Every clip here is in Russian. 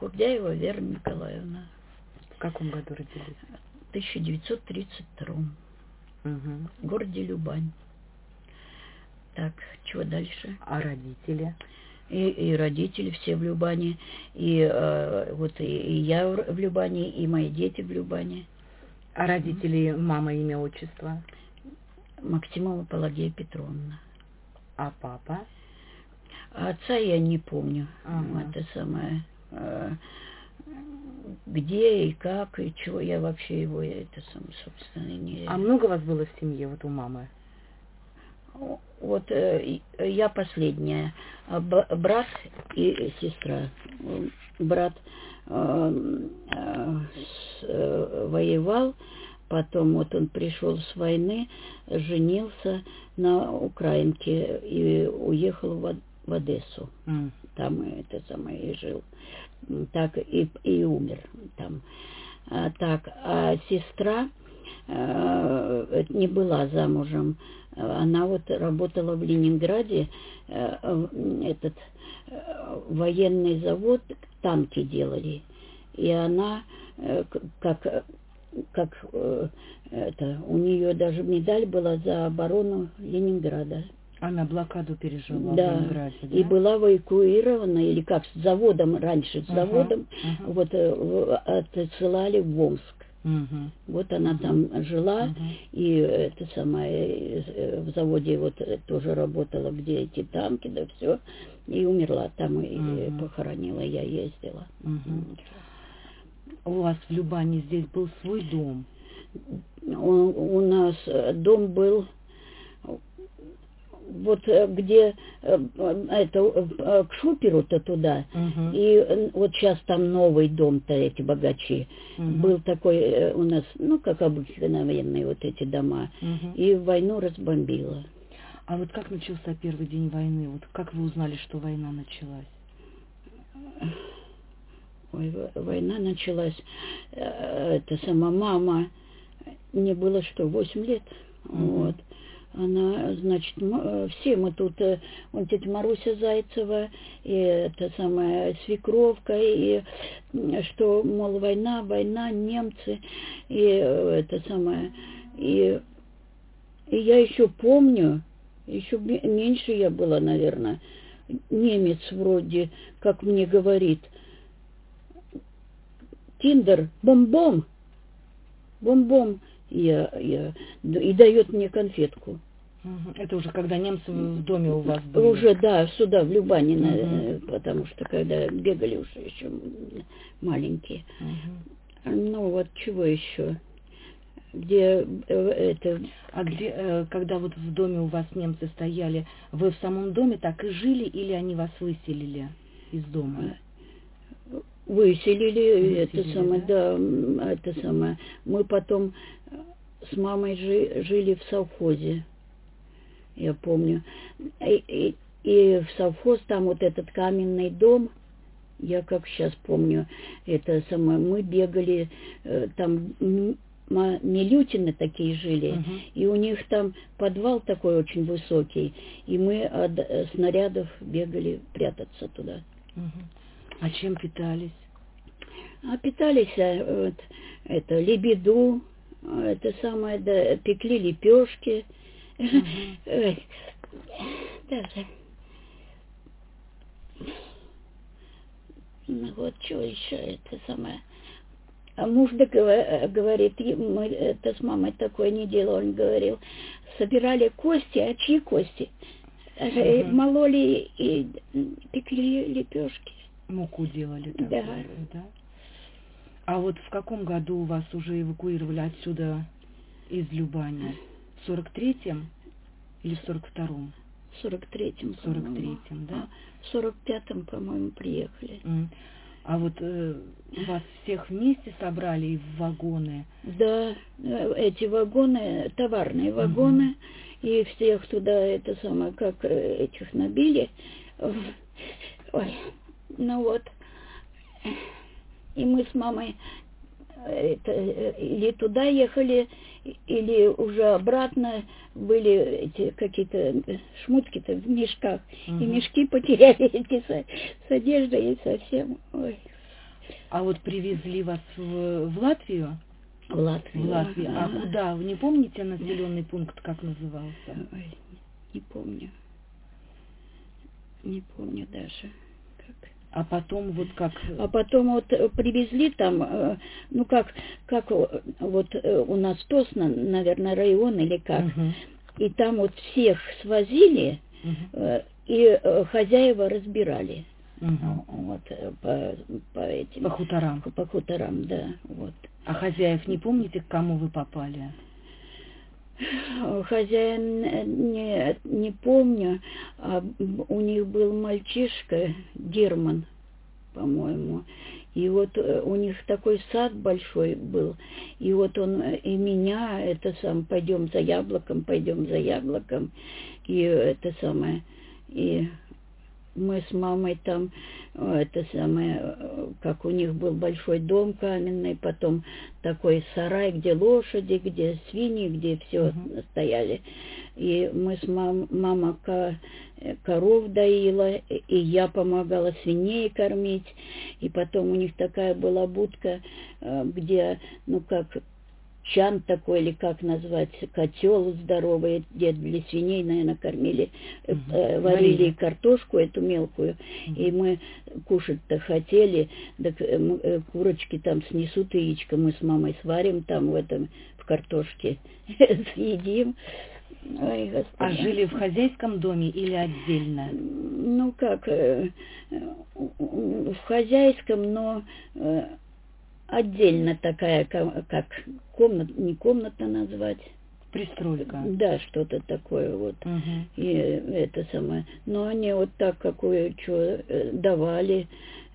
Курдяева Вера Николаевна. В каком году родились? В 1932. В городе Любань. Так, чего дальше? А родители? И родители все в Любани, и я в Любани, и мои дети в Любани. А родители, мама, имя, отчество? Максимова Пелагея Петровна. А папа? А отца я не помню. Ага. Это самое... где и как, и чего я вообще его, собственно, не... А много вас было в семье, вот у мамы? Вот я последняя, брат и сестра. Брат воевал, потом вот он пришел с войны, женился на украинке и уехал в Одессу. Там это самое и жил. Так и умер там. А сестра не была замужем. Она вот работала в Ленинграде, военный завод, танки делали. И она, у нее даже медаль была за оборону Ленинграда. Она блокаду пережила в Ленинграде, да? И была эвакуирована, или как, с заводом, раньше с заводом, вот отсылали в Омск. Вот она там жила, и в заводе вот тоже работала, где эти танки, да все, и умерла там, и похоронила, я ездила. У вас в Любани здесь был свой дом? У нас дом был... Вот где к Шуперу-то туда, и вот сейчас там новый дом-то, эти богачи, был такой у нас, как обыкновенные вот эти дома, и войну разбомбило. А вот как начался первый день войны? Вот как вы узнали, что война началась? Ой, война началась, мама, мне было 8 лет, вот. Она, значит, все мы тут, тетя Маруся Зайцева, и свекровка, и что, мол, война, немцы, и и я еще помню, еще меньше я была, наверное, немец вроде, как мне говорит, Тиндер, бом-бом, и дает мне конфетку. Это уже когда немцы в доме у вас были? Уже, да, сюда, в Любани, потому что когда бегали уже еще маленькие. Ну вот, чего еще? Где это... А где, когда вот в доме у вас немцы стояли, вы в самом доме так и жили, или они вас выселили из дома? Выселили, да? Да, Мы потом с мамой жили в совхозе, я помню. И в совхоз там вот этот каменный дом, я как сейчас помню, мы бегали, там Милютины такие жили, и у них там подвал такой очень высокий, и мы от снарядов бегали прятаться туда. А чем питались? А питались лебеду, пекли лепешки. Даже. Ну вот, что еще А муж говорит, мы с мамой такое не делали, он говорил, собирали кости, а чьи кости? Мололи и пекли лепешки. Муку делали да. такое, да? А вот в каком году вас уже эвакуировали отсюда из Любани? В 43-м или в 42-м? В 43-м. В 43-м, да? В 45-м, по-моему, приехали. А вот вас всех вместе собрали и в вагоны? Да, эти вагоны, товарные вагоны, и всех туда, как этих набили. Ой, ну вот. И мы с мамой или туда ехали, или уже обратно были эти какие-то шмутки-то в мешках. И мешки потеряли эти с одеждой и совсем. Ой. А вот привезли вас в Латвию? В Латвию. В Латвию. А куда? Вы не помните населенный пункт, как назывался? Ой, не помню. Не помню даже. Как. А потом вот как? А потом вот привезли там, ну как вот у нас Тосно, наверное, район или как. И там вот всех свозили, и хозяева разбирали. Вот, по этим. По хуторам. По хуторам, да. Вот. А хозяев не помните, к кому вы попали? Хозяин не помню, а у них был мальчишка Герман, по-моему. И вот у них такой сад большой был, и вот он и меня, пойдем за яблоком, и это самое, и мы с мамой там, как у них был большой дом каменный, потом такой сарай, где лошади, где свиньи, где все стояли. И мы с мама коров доила, и я помогала свиней кормить. И потом у них такая была будка, где, ну как, чан такой, или как назвать, котел здоровый, где для свиней, наверное, кормили, варили картошку эту мелкую, и мы кушать-то хотели, так курочки там снесут яичко, мы с мамой сварим там в картошке, съедим. Ой, Господи. А жили в хозяйском доме или отдельно? Ну как, в хозяйском, но отдельно такая, как комната, не комната назвать. Пристройка. Да, что-то такое вот. И это самое. Но они вот так какое-что давали,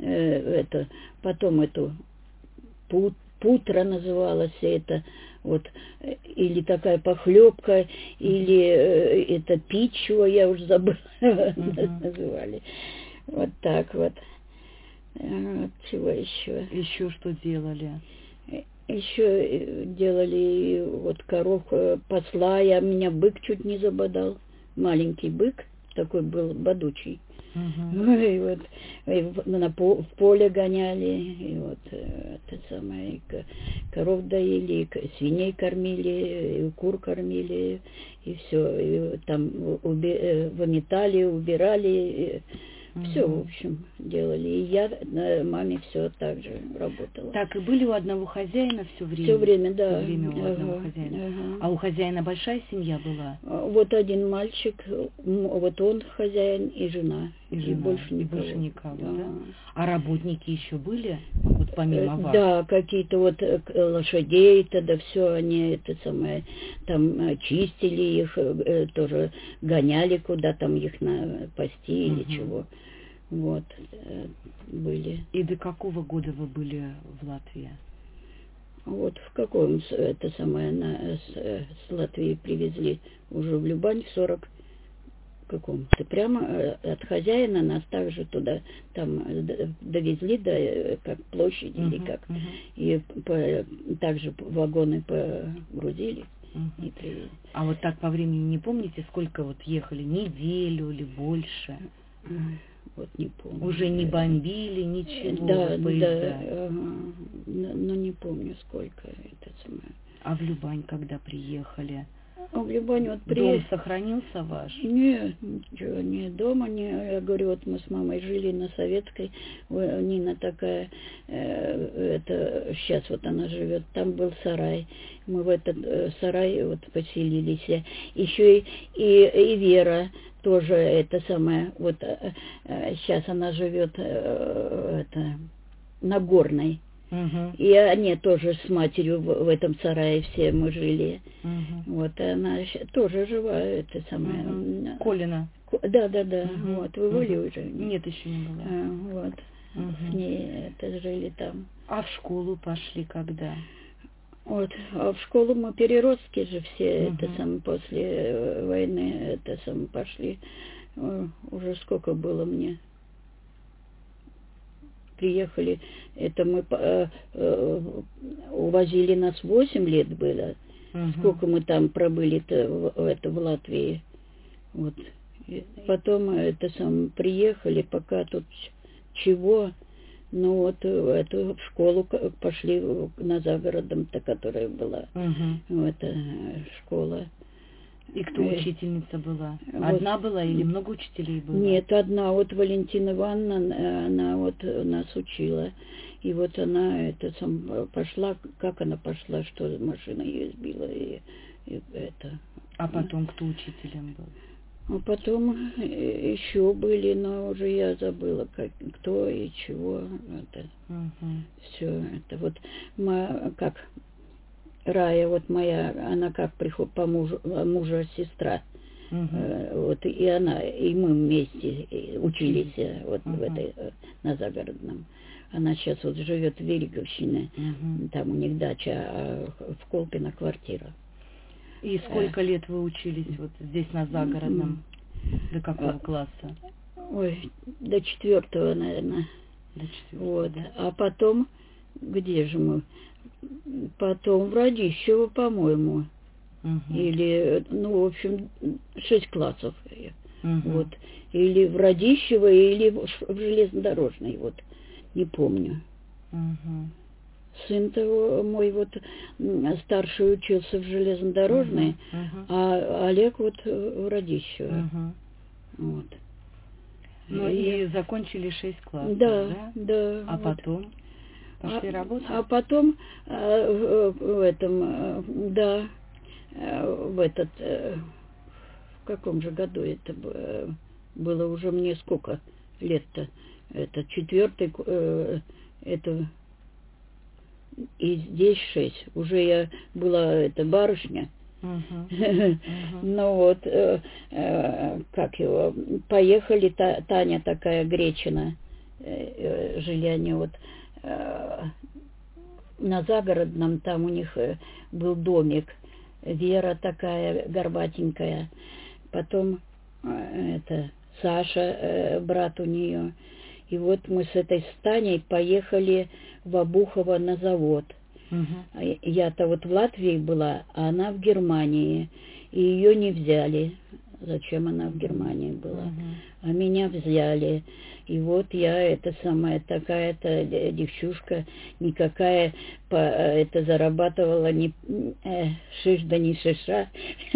потом эту путра называлась это, вот, или такая похлебка, или это пичуа, я уже забыла, называли. Вот так вот. Чего еще? Еще что делали? Еще делали вот коров посла, меня бык чуть не забодал. Маленький бык, такой был бодучий. И вот в поле гоняли, и вот это самое, коров доили, свиней кормили, и кур кормили, и все. И там выметали, убирали. Все, в общем, делали. И я маме все так же работала. Так и были у одного хозяина все время? Все время, да. Все время у одного хозяина. А у хозяина большая семья была? Вот один мальчик, вот он хозяин и жена. И больше никого. Да? А работники еще были, вот помимо вас? Да, какие-то вот лошадей, тогда все они там чистили их, тоже гоняли куда там их пасти или чего. Вот, были. И до какого года вы были в Латвии? Вот в каком с Латвии привезли уже в Любань в 40 каком-то. Прямо от хозяина нас также туда там довезли до как площади или как. И также вагоны погрузили и привезли. А вот так по времени не помните, сколько вот ехали? Неделю или больше? Вот не помню. Уже не бомбили, ничего? Да, но не помню, сколько это самое. А в Любань когда приехали? А в Любань вот Дом сохранился ваш? Нет, ничего, ни дома, я говорю, вот мы с мамой жили на Советской, Нина такая, сейчас вот она живет, там был сарай, мы в этот сарай вот поселились, еще и Вера тоже это самое, вот сейчас она живет на Горной. И они тоже с матерью в этом сарае все мы жили. Вот она тоже жива, это самое. Колина. Да. Вот, вы были уже? Нет, еще не была. Вот. С ней это жили там. А в школу пошли когда? Вот, а в школу мы переростки же все, после войны, пошли. Уже сколько было мне? Приехали, мы увозили нас 8 лет было. Сколько мы там пробыли-то в Латвии. Вот. И потом приехали, пока тут чего, Ну вот эту в школу пошли на загородном-то, которая была. Это школа. И кто учительница была? Вот. Одна была или много учителей было? Нет, одна. Вот Валентина Ивановна, она вот нас учила. И вот она пошла, как она пошла, что машина ее сбила. И это. А потом кто учителем был? А потом еще были, но уже я забыла, кто и чего. Это. Все это вот как Рая, вот моя, она как по мужа сестра. Вот и она, и мы вместе учились вот в этой, на загородном. Она сейчас вот живет в Великовщине, там у них дача, а в Колпино квартира. И сколько лет вы учились вот здесь на загородном? До какого класса? Ой, до 4-го, наверное. До 4-го, вот. Да? А потом, где же мы? Потом в Радищево, по-моему. Или, ну, в общем, 6 классов. Вот. Или в Радищево, или в железнодорожной, вот. Не помню. Сын-то мой вот старший учился в железнодорожной, а Олег вот в Радищево. Вот. Ну и закончили 6 классов, да? Да. А вот. потом пошли работать? А потом в этом, да, в этот, в каком же году это было уже мне сколько лет-то? Это 4-й, это... И здесь 6. Уже я была барышня. Ну вот, как его, поехали, Таня такая Гречина, жили они вот на загородном, там у них был домик, Вера такая горбатенькая, потом это Саша, брат у нее. И вот мы с этой Таней поехали в Обухово на завод. Я-то вот в Латвии была, а она в Германии. И ее не взяли. Зачем она в Германии была? А меня взяли. И вот я, такая-то девчушка, никакая, это зарабатывала не шиш да не шиша.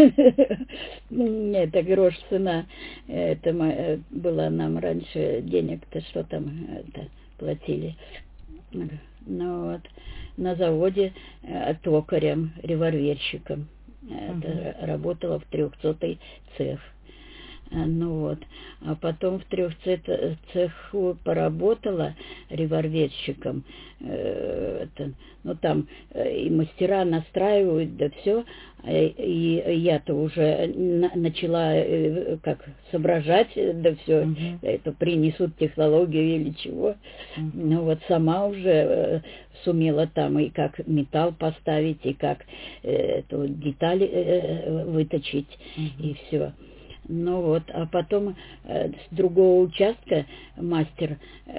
Это грош цена. Это было нам раньше денег-то, что там платили. Ну вот, на заводе токарем, револьверщиком. Работала в 300-й цех. Ну вот, а потом в 300-й цеху поработала револьверщиком. Ну там и мастера настраивают, да все. И я-то уже начала как соображать, да все, это принесут технологию или чего. Ну вот сама уже сумела там и как металл поставить, и как эту деталь выточить, и все. Ну вот, а потом с другого участка мастер,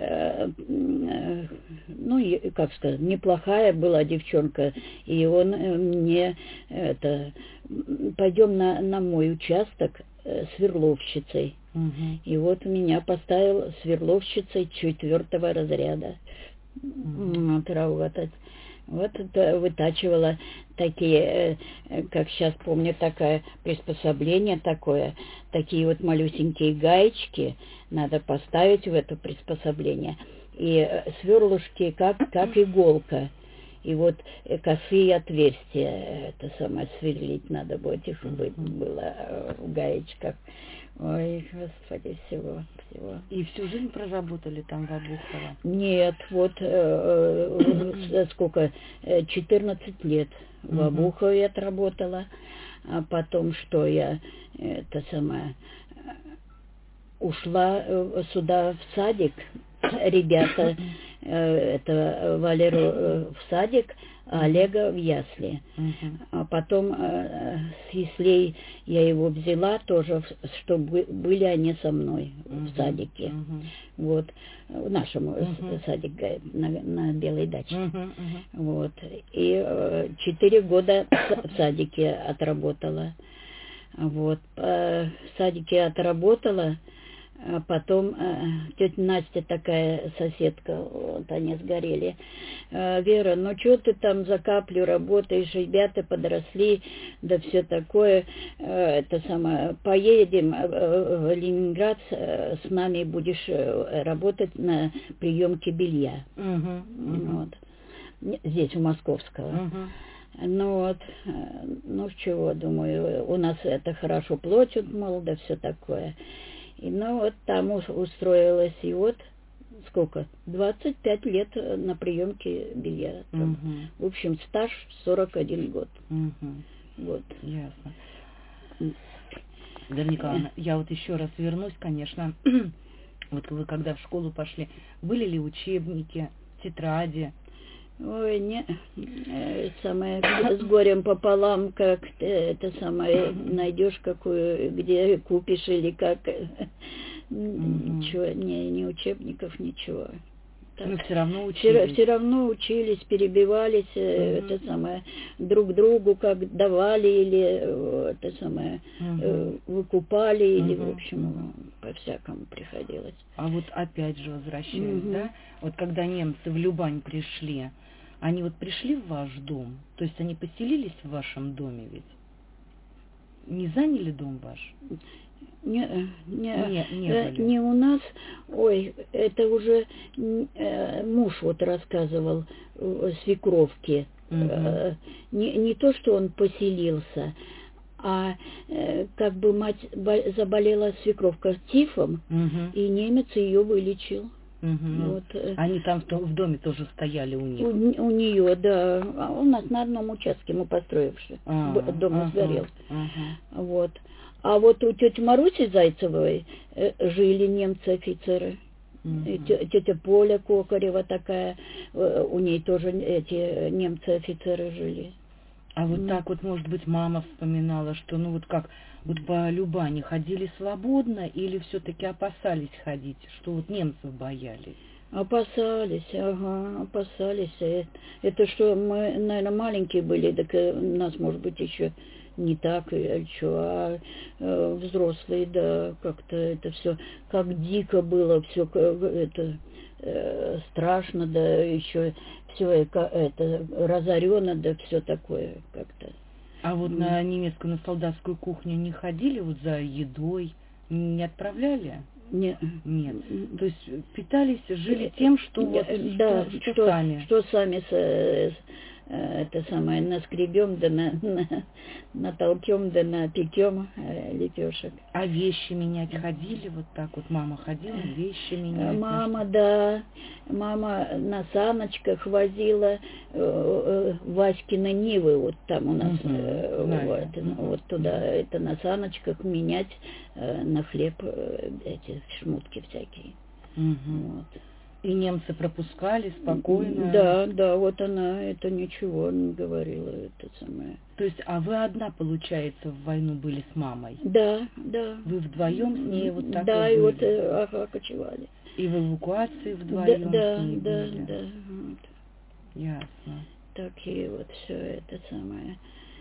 ну, как сказать, неплохая была девчонка, и он мне, пойдем на мой участок сверловщицей. И вот меня поставил сверловщицей 4-го разряда. Работать. Вот это вытачивала такие, как сейчас помню, такое приспособление такое, такие вот малюсенькие гаечки надо поставить в это приспособление. И сверлушки как иголка. И вот косые отверстия, сверлить надо будет, их было в гаечках. Ой, Господи, всего. И всю жизнь проработали там в Обухово? Нет, вот сколько, 14 лет в Обухове отработала, а потом что я, ушла сюда в садик, ребята, Валеру в садик, а Олега в ясли. А потом с яслей я его взяла тоже, чтобы были они со мной в садике. Вот, в нашем садике на Белой даче. Вот. И 4 года в садике отработала. Вот. В садике отработала, А потом тетя Настя такая соседка, вот они сгорели. Вера, ну что ты там за каплю работаешь, ребята подросли, да все такое, это самое, поедем в Ленинград, с нами будешь работать на приемке белья. Вот. Здесь, у Московского. Ну вот, ну чего, думаю, у нас это хорошо платят, мол, да все такое. И ну вот там устроилась, и вот сколько, 25 лет на приемке белья. В общем, стаж 41 год. Вот. Ясно. Дарья Николаевна, я вот еще раз вернусь, конечно, вот вы когда в школу пошли, были ли учебники, тетради? Ой, не, самое, с горем пополам, как это самое, найдешь какую, где купишь или как, ничего, не учебников, ничего. Так. Но все равно учились. Все равно учились, перебивались, это самое, друг другу как давали или это самое, выкупали, или, в общем, по-всякому приходилось. А вот опять же возвращаясь, да, вот когда немцы в Любань пришли, они вот пришли в ваш дом, то есть они поселились в вашем доме ведь? Не заняли дом ваш? Не у нас, ой, это уже муж вот рассказывал свекровке, не то, что он поселился, а как бы мать заболела свекровка тифом, и немец ее вылечил. Вот. Они там в доме тоже стояли у них? У нее, да. А у нас на одном участке мы построивши. Дом сгорел. Вот. А вот у тети Маруси Зайцевой жили немцы-офицеры. Тетя Поля Кокарева такая, у ней тоже эти немцы-офицеры жили. А вот так вот, может быть, мама вспоминала, что, ну вот как, вот по Любани ходили свободно или все-таки опасались ходить, что вот немцев боялись? Опасались, опасались. Это что, мы, наверное, маленькие были, так нас, может быть, еще не так, или что, а взрослые, да, как-то это все, как дико было, все это страшно, да, еще все это разорено, да, все такое как-то. А вот на немецкую, на солдатскую кухню не ходили вот за едой, не отправляли? Нет. То есть питались, жили тем, что вот, да, что сами. Что сами это самое наскребем, да натолкем, да напекем лепешек. А вещи менять ходили вот так вот? Мама ходила вещи менять? Мама, да. Мама на саночках возила Васькины Нивы, вот там у нас, вот туда, это на саночках менять на хлеб эти шмутки всякие. Вот. И немцы пропускали спокойно? Да, вот она это ничего не говорила, это самое. То есть, а вы одна, получается, в войну были с мамой? Да. Вы вдвоем с ней вот так да, и были? Да, и вот, кочевали. И в эвакуации вдвоем да, с ней были? Да. Вот. Ясно. Так и вот все это самое.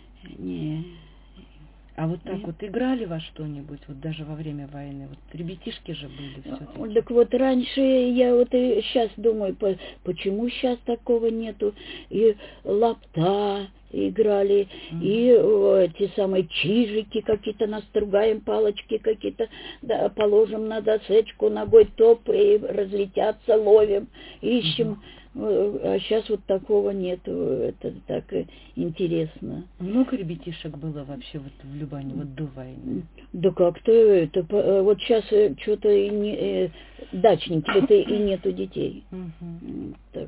А вот так вот играли во что-нибудь, вот даже во время войны? Вот ребятишки же были все-таки. Так вот раньше, я вот и сейчас думаю, почему сейчас такого нету? И лапта играли, и те самые чижики какие-то настругаем, палочки какие-то, да, положим на досечку, ногой топ, и разлетятся, ловим, ищем. А сейчас вот такого нету, это так интересно. Много ребятишек было вообще вот в Любани, вот до войны? Да как-то это, вот сейчас что-то и не, дачники-то и нету детей. Так,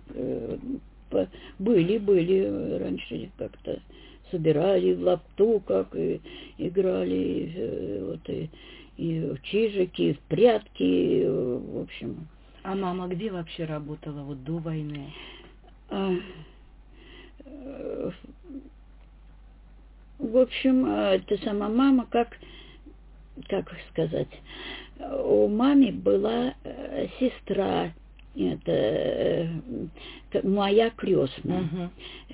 были раньше как-то, собирали в лапту, как и играли, вот, и в чижики, и в прятки, в общем. А мама где вообще работала вот до войны? В общем, это сама мама, как сказать, у мамы была сестра, это моя крестная,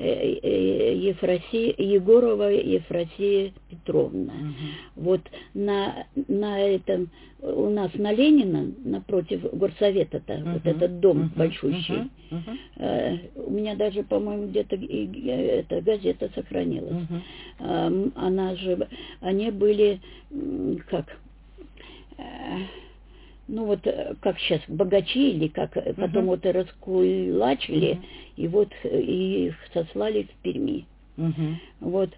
Егорова Ефросия Петровна. Вот на этом у нас на Ленина, напротив горсовета-то, вот этот дом большущий, у меня даже, по-моему, где-то эта газета сохранилась. Она же, они были, как... ну вот, как сейчас, богачи, или как, потом вот и раскулачили, и вот и их сослали в Перми. Вот,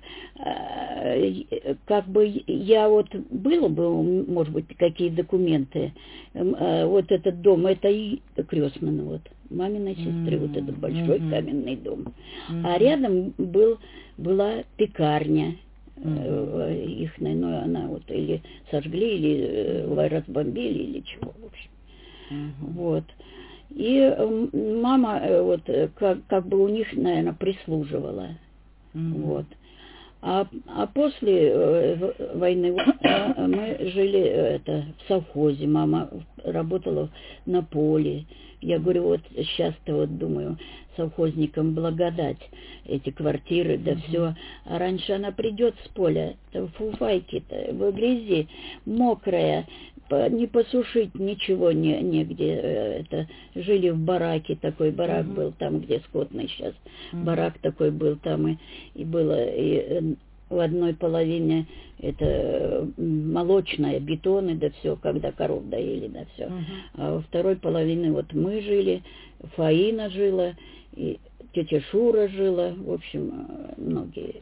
как бы я вот, было бы, может быть, какие документы, вот этот дом, это и крестный, вот, маминой сестры, вот этот большой каменный дом. А рядом была пекарня. Их, ну, она вот или сожгли, или разбомбили, или чего, в общем. Вот. И мама вот как бы у них, наверное, прислуживала. Вот. А после войны мы жили в совхозе, мама работала на поле. Я говорю, вот сейчас-то вот думаю, совхозникам благодать эти квартиры, да все. А раньше она придет с поля, в фуфайке-то, в грязи, мокрая, не посушить ничего негде. Это, жили в бараке, такой барак был там, где скотный сейчас. Барак такой был там, и было и в одной половине это молочная, бетоны, да все, когда коров доили, да все. А во второй половине вот мы жили, Фаина жила, и тетя Шура жила, в общем, многие.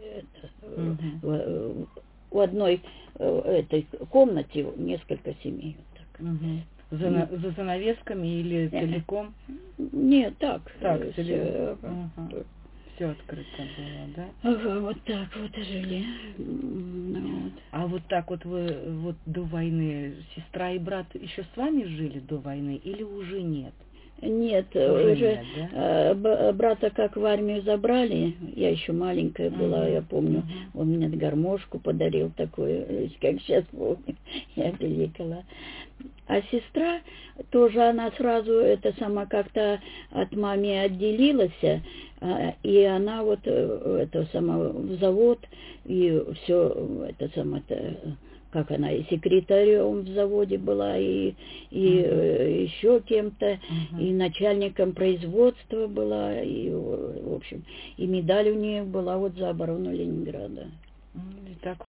В одной этой комнате несколько семей. Вот так. За занавесками или целиком? Нет, так. Целиком. Все открыто было, да? Ага, вот так вот жили. Вот. А вот так вот вы вот до войны сестра и брат еще с вами жили до войны или уже нет? Нет, уже нет, да? Брата как в армию забрали, я еще маленькая была, я помню, он мне гармошку подарил такую, как сейчас помню, я пиликала. А сестра тоже, она сразу это сама как-то от мамы отделилась, и она вот это сама в завод, и все это самое-то, как она и секретарем в заводе была, и еще кем-то, и начальником производства была, и, в общем, и медаль у нее была вот за оборону Ленинграда. Так